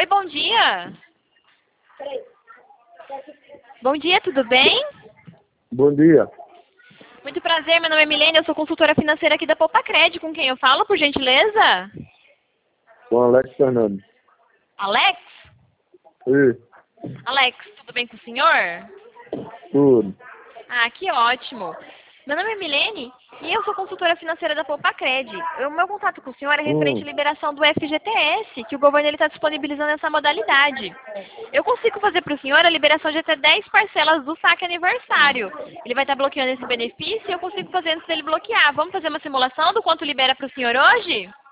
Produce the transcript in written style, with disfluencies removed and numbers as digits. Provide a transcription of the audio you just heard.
Oi, bom dia. Bom dia, tudo bem? Bom dia. Muito prazer, meu nome é Milene, eu sou consultora financeira aqui da Poupa-Cred. Com quem eu falo, por gentileza? Com Alex Fernandes. Alex? Oi, Alex, tudo bem com o senhor? tudo. Ah, que ótimo. Meu nome é Milene e eu sou consultora financeira da Poupa-Cred. O meu contato com o senhor é referente à liberação do FGTS, que o governo está disponibilizando essa modalidade. Eu consigo fazer para o senhor a liberação de até 10 parcelas do saque aniversário. Ele vai estar bloqueando esse benefício e eu consigo fazer antes dele bloquear. Vamos fazer uma simulação do quanto libera para o senhor hoje?